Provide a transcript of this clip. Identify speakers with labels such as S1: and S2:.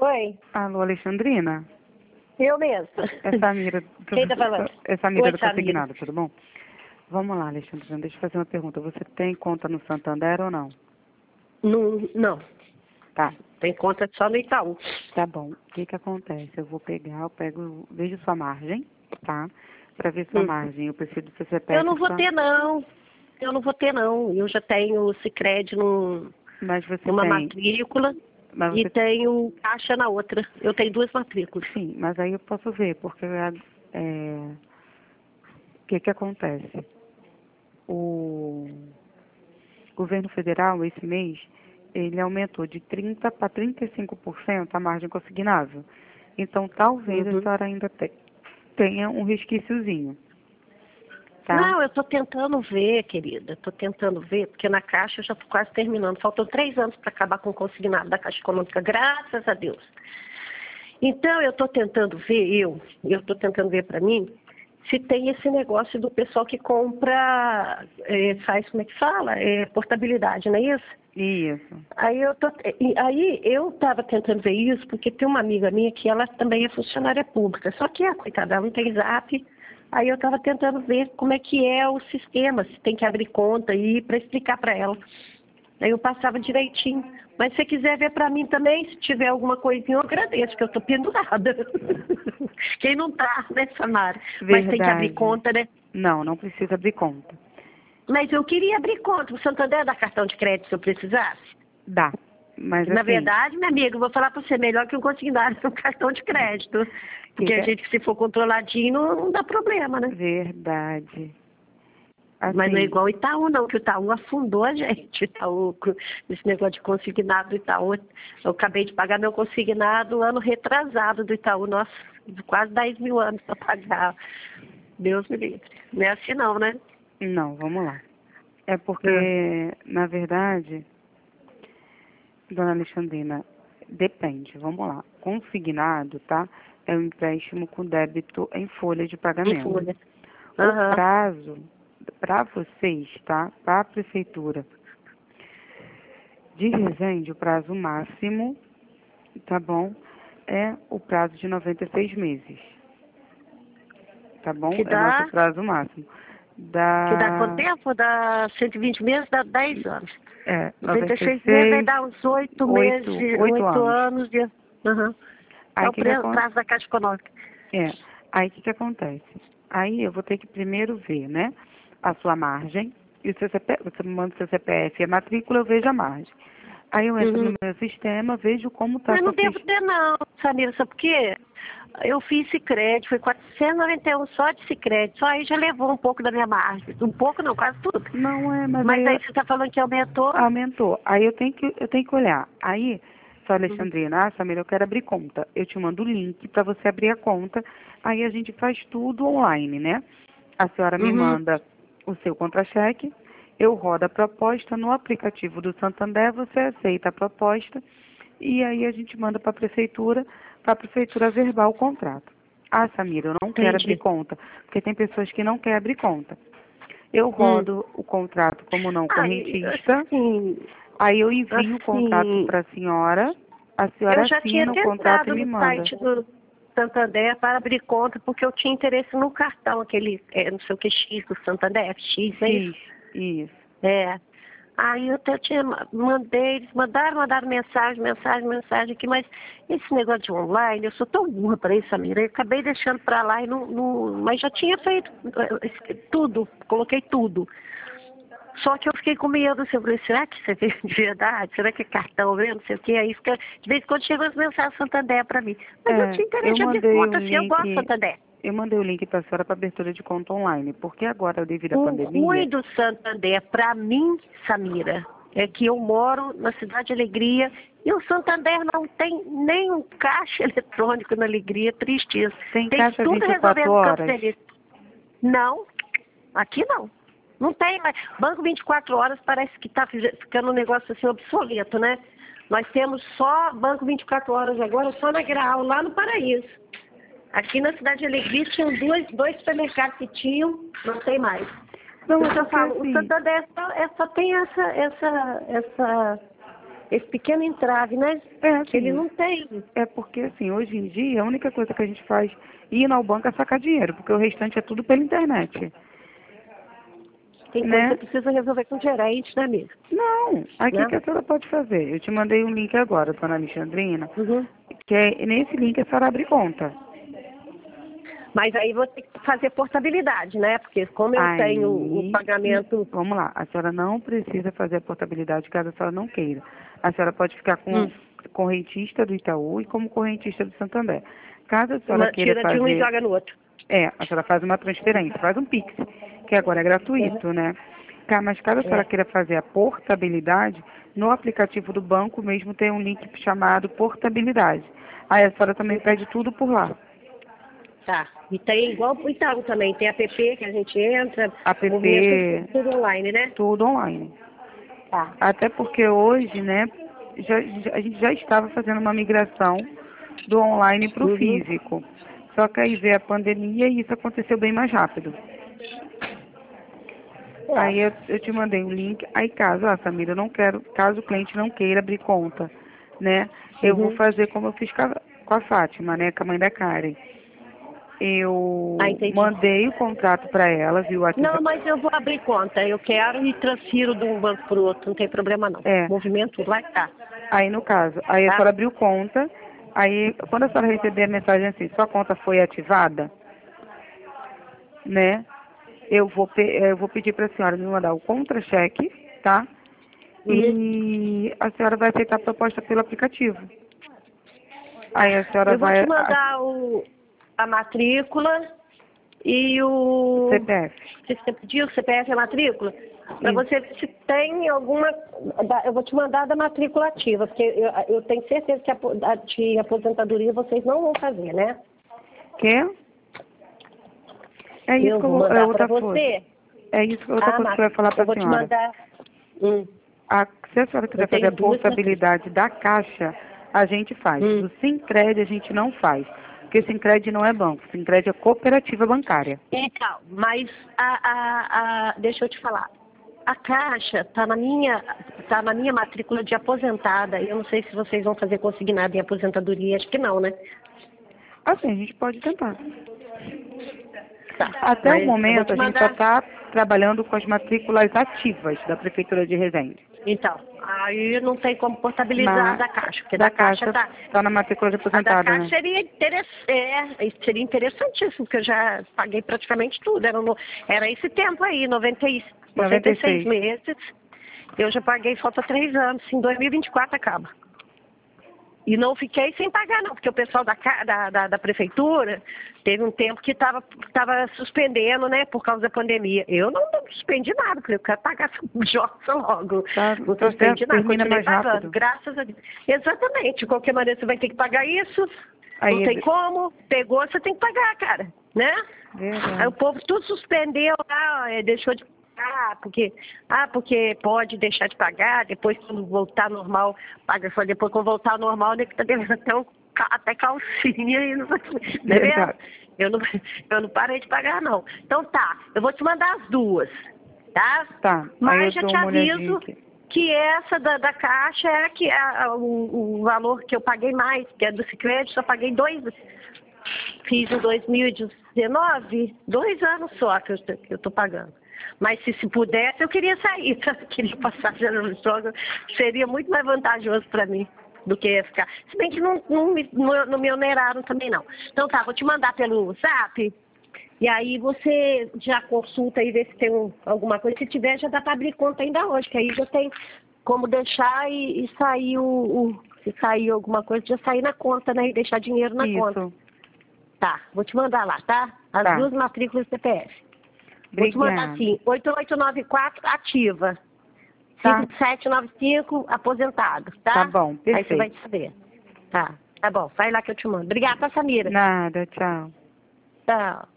S1: Oi,
S2: Alô, Alexandrina?
S1: eu mesma.
S2: É Samira.
S1: Quem tá falando?
S2: É Samira
S1: Oi,
S2: do
S1: Samira.
S2: Consignado, tudo bom? Vamos lá, Alexandrina, deixa eu fazer uma pergunta. Você tem conta no Santander ou não?
S1: Não,
S2: Tá,
S1: tem conta só no Itaú.
S2: tá bom. O que que acontece? Vejo sua margem, tá? Pra ver sua
S1: Hum.
S2: margem, eu preciso do seu
S1: Eu
S2: CPF
S1: não vou
S2: só.
S1: ter, não. Eu não vou ter, não. Eu já tenho o Sicredi
S2: Mas você
S1: numa
S2: tem.
S1: matrícula
S2: Mas
S1: e
S2: você
S1: tenho Caixa na outra. Eu tenho 2 matrículas.
S2: sim, mas aí eu posso ver, porque o que que acontece? O governo federal, esse mês, ele aumentou de 30% para 35% a margem consignável. Então, talvez a
S1: Uhum.
S2: senhora ainda tenha um resquíciozinho, tá?
S1: Não, eu tô tentando ver, querida. Tô tentando ver, porque na Caixa eu já tô quase terminando. Faltam 3 anos para acabar com o consignado da Caixa Econômica, graças a Deus. Então, eu tô tentando ver, eu tô tentando ver para mim, se tem esse negócio do pessoal que compra, faz, como é que fala? Portabilidade, não é isso?
S2: Isso.
S1: Aí eu estava tentando ver isso, porque tem uma amiga minha que ela também é funcionária pública, só que a coitada, ela não tem Zap. Aí eu estava tentando ver como é que é o sistema, se tem que abrir conta aí para explicar para ela. Aí eu passava direitinho. Mas se você quiser ver para mim também, se tiver alguma coisinha, eu agradeço, que eu estou pendurada. Quem não tá, né, Samara? Mas tem que abrir
S2: Verdade.
S1: conta, né?
S2: Não, não precisa abrir conta.
S1: Mas eu queria abrir conta. O Santander dá cartão de crédito se eu precisasse?
S2: Dá. Mas
S1: Na
S2: assim,
S1: verdade, minha amiga, eu vou falar para você, melhor que um consignado no cartão de crédito. Porque a
S2: fica
S1: gente, se for controladinho, não dá problema, né?
S2: verdade.
S1: Mas não é
S2: Assim,
S1: igual o Itaú, não, que o Itaú afundou a gente. O Itaú, esse negócio de consignado do Itaú, eu acabei de pagar meu consignado ano retrasado do Itaú, nossa, quase 10 mil anos para pagar. Deus me livre. Não é assim não, né?
S2: não, vamos lá. É
S1: Ah,
S2: porque, na verdade, dona Alexandrina, depende, vamos lá. Consignado, tá? É um empréstimo com débito em folha de
S1: em
S2: pagamento.
S1: folha.
S2: O
S1: Aham.
S2: prazo para vocês, tá? Para a prefeitura de Resende, o prazo máximo, tá bom? É o prazo de 96 meses, tá bom?
S1: Que
S2: É o nosso
S1: dá,
S2: prazo máximo.
S1: que dá quanto
S2: Da,
S1: tempo? Dá 120 meses, dá 10 anos. 96 meses vai
S2: 96,
S1: dar uns 8 meses,
S2: 8
S1: 8
S2: anos.
S1: anos de. Aham. É
S2: Aí
S1: o prazo da Caixa Econômica.
S2: é, aí o que que acontece? Aí eu vou ter que primeiro ver, né, a sua margem, e o seu CPF, você me manda o seu CPF e a matrícula, eu vejo a margem. Aí eu entro no
S1: Uhum.
S2: meu sistema, vejo como está a
S1: Mas
S2: sua
S1: não devo
S2: ficha.
S1: ter não, Samira, sabe por quê? Eu fiz Sicredi, foi 491 só de Sicredi, só aí já levou um pouco da minha margem. Um pouco não, quase tudo.
S2: Não é, mas
S1: Mas
S2: aí
S1: aí você está falando que aumentou?
S2: aumentou. Aí eu tenho que olhar. Aí, só
S1: Uhum.
S2: Alexandrina, Samira, eu quero abrir conta. Eu te mando o link para você abrir a conta. Aí a gente faz tudo online, né? A senhora me
S1: Uhum.
S2: manda o seu contra-cheque, eu rodo a proposta no aplicativo do Santander, você aceita a proposta e aí a gente manda para a prefeitura verbar o contrato. Ah, Samira, eu não quero abrir
S1: Entendi.
S2: conta, porque tem pessoas que não querem abrir conta. Eu
S1: Hum.
S2: rodo o contrato como não
S1: Ah,
S2: correntista,
S1: assim,
S2: aí eu envio o contrato
S1: assim,
S2: para a
S1: eu
S2: senhora
S1: já tinha
S2: assina o contrato e
S1: tentado
S2: me
S1: no
S2: manda.
S1: site do Santander para abrir conta, porque eu tinha interesse no cartão, aquele, não sei o que, X do Santander, X, é isso?
S2: Fiz, isso.
S1: É. Aí eu até tinha, mandei, eles mandaram mensagem aqui, mas esse negócio de online, eu sou tão burra para isso, Samira, eu acabei deixando para lá e mas já tinha feito tudo, coloquei tudo. Só que eu fiquei com medo, assim, eu falei, será que isso é de verdade? Será que é cartão mesmo? Não sei o quê. Aí fica, de vez em quando chegam as mensagens Santander para mim. Mas eu
S2: É,
S1: tinha interesse de abrir conta, assim, eu gosto de Santander.
S2: eu mandei o link para a senhora para abertura de conta online, porque agora, devido à
S1: O
S2: pandemia,
S1: ruim do Santander, para mim, Samira, é que eu moro na Cidade de Alegria e o Santander não tem nem um caixa eletrônico na Alegria, triste isso.
S2: tem
S1: Tem
S2: caixa
S1: tudo
S2: 24
S1: resolvendo no Campo
S2: horas.
S1: Feliz. Não, aqui não. Não tem mais. Banco 24 horas parece que está ficando um negócio assim obsoleto, né? Nós temos só banco 24 horas agora, só na Graal, lá no Paraíso. Aqui na Cidade de Alegria tinham dois supermercados que tinham, não tem mais.
S2: Não,
S1: Por
S2: é
S1: isso que eu
S2: porque
S1: falo, o
S2: assim,
S1: Santander só tem esse pequeno entrave, né?
S2: Assim,
S1: Ele não tem.
S2: é porque, assim, hoje em dia, a única coisa que a gente faz ir ao banco é sacar dinheiro, porque o restante é tudo pela internet.
S1: Tem coisa
S2: Né?
S1: que você precisa resolver com o gerente, né, amiga?
S2: Não, aí o
S1: Né?
S2: que a senhora pode fazer? Eu te mandei um link agora, dona Alexandrina,
S1: Uhum.
S2: que é nesse link a senhora abre conta.
S1: Mas aí vou ter que fazer portabilidade, né? Porque como eu tenho o
S2: Aí,
S1: pagamento.
S2: vamos lá, a senhora não precisa fazer a portabilidade caso a senhora não queira. A senhora pode ficar com
S1: Hum.
S2: correntista do Itaú e como correntista do Santander. Caso a senhora queira
S1: Tira de um e
S2: fazer,
S1: joga no outro.
S2: a senhora faz uma transferência, faz um Pix, que agora é gratuito, né? Mas caso a senhora
S1: É.
S2: queira fazer a portabilidade, no aplicativo do banco mesmo tem um link chamado portabilidade. Aí a senhora também pede tudo por lá.
S1: Tá. E tem igual o Itaú também, tem app que a gente entra,
S2: App,
S1: movimento tudo online, né?
S2: tudo online.
S1: Tá.
S2: Até porque hoje, né, a gente já estava fazendo uma migração do online para o
S1: Uhum.
S2: físico. Só que aí veio a pandemia e isso aconteceu bem mais rápido. Aí
S1: É.
S2: eu te mandei um link. Aí caso, Samira, eu não quero, caso o cliente não queira abrir conta, né, eu vou
S1: Uhum.
S2: fazer como eu fiz com a Fátima, né, com a mãe da Karen.
S1: Ah,
S2: Eu
S1: entendi.
S2: mandei o contrato para ela, viu, o
S1: Não,
S2: WhatsApp.
S1: mas eu vou abrir conta. Eu quero e transfiro de um banco para o outro, não tem problema não.
S2: É,
S1: Movimento lá está.
S2: aí no caso, aí a
S1: Tá?
S2: senhora abriu conta, aí quando a senhora receber a mensagem assim, sua conta foi ativada, né? Eu vou pedir para a senhora me mandar o contra-cheque, tá?
S1: Uhum.
S2: E a senhora vai aceitar a proposta pelo aplicativo. Aí a senhora
S1: Eu vou te
S2: vai
S1: mandar a matrícula e o.
S2: CPF.
S1: Que você pediu, CPF e a matrícula? Para
S2: Isso.
S1: você ver se tem alguma. Eu vou te mandar da matrícula ativa, porque eu tenho certeza que de aposentadoria vocês não vão fazer, né?
S2: Quer? É isso
S1: Eu
S2: que eu
S1: vou
S2: vou, é
S1: mandar para
S2: outra coisa.
S1: você.
S2: É isso que outra
S1: Ah,
S2: coisa que eu ia falar para
S1: eu
S2: a
S1: vou te
S2: senhora.
S1: mandar. Hum,
S2: Se a senhora
S1: eu
S2: quiser fazer
S1: tenho
S2: a
S1: duas matrículas.
S2: portabilidade da Caixa, a gente faz.
S1: Hum.
S2: Do Sincred a gente não faz. Porque Sincred não é banco. Sincred é cooperativa bancária.
S1: Então, mas deixa eu te falar. A Caixa tá na minha matrícula de aposentada. Eu não sei se vocês vão fazer consignado em aposentadoria, acho que não, né?
S2: Assim, a gente pode tentar.
S1: Tá.
S2: Até o
S1: Mas eu vou
S2: momento,
S1: te
S2: a gente só
S1: mandar.
S2: está trabalhando com as matrículas ativas da Prefeitura de Resende.
S1: Então, aí não tem como portabilizar a
S2: Mas
S1: da Caixa, porque
S2: da
S1: da Caixa
S2: Caixa
S1: tá.
S2: está na matrícula de
S1: A da
S2: aposentada,
S1: Caixa
S2: né?
S1: seria interessantíssimo, porque eu já paguei praticamente tudo. Era esse tempo aí, 96
S2: 96.
S1: meses. Eu já paguei, falta 3 anos. Em 2024 acaba. E não fiquei sem pagar, não, porque o pessoal da prefeitura teve um tempo que estava suspendendo, né, por causa da pandemia. Eu não suspendi nada, porque eu quero pagar essa jossa logo.
S2: Tá,
S1: Não
S2: tá
S1: suspendi
S2: certo,
S1: nada,
S2: termina
S1: continuei
S2: mais
S1: pagando,
S2: rápido.
S1: graças a Deus. Exatamente, de qualquer maneira você vai ter que pagar isso, não
S2: Aí,
S1: tem como, pegou, você tem que pagar, cara, né? Aí o
S2: verdade.
S1: povo tudo suspendeu lá, deixou de porque pode deixar de pagar, depois quando voltar normal, paga só depois quando voltar ao normal, né, que tá devendo até calcinha e não sei, não é mesmo?
S2: Verdade.
S1: Eu não parei de pagar não. Então tá, eu vou te mandar as duas, tá?
S2: Tá, aí eu
S1: Mas já
S2: dou
S1: te
S2: uma olhadinha
S1: aviso
S2: aqui.
S1: que essa da Caixa é que o valor que eu paguei mais, que é do Sicredi, só paguei 2. Fiz em 2019, 2 anos só que eu tô pagando. Mas se pudesse, eu queria sair, tá? Queria passar General Stronger, seria muito mais vantajoso para mim do que ficar. Se bem que não me oneraram também, não. Então tá, vou te mandar pelo WhatsApp, e aí você já consulta e vê se tem alguma coisa. Se tiver, já dá para abrir conta ainda hoje, que aí já tem como deixar e sair se sair alguma coisa, já sair na conta, né? E deixar dinheiro na conta.
S2: Isso.
S1: Tá, vou te mandar lá, tá? As
S2: Tá.
S1: duas matrículas CPF. Vou te mandar
S2: Obrigada.
S1: assim, 8894 ativa,
S2: Tá.
S1: 5795 aposentado, tá?
S2: Tá bom,
S1: Aí você vai
S2: perfeito.
S1: saber. Tá bom, vai lá que eu te mando. Obrigada, tá, Samira?
S2: Nada, tchau.
S1: Tchau.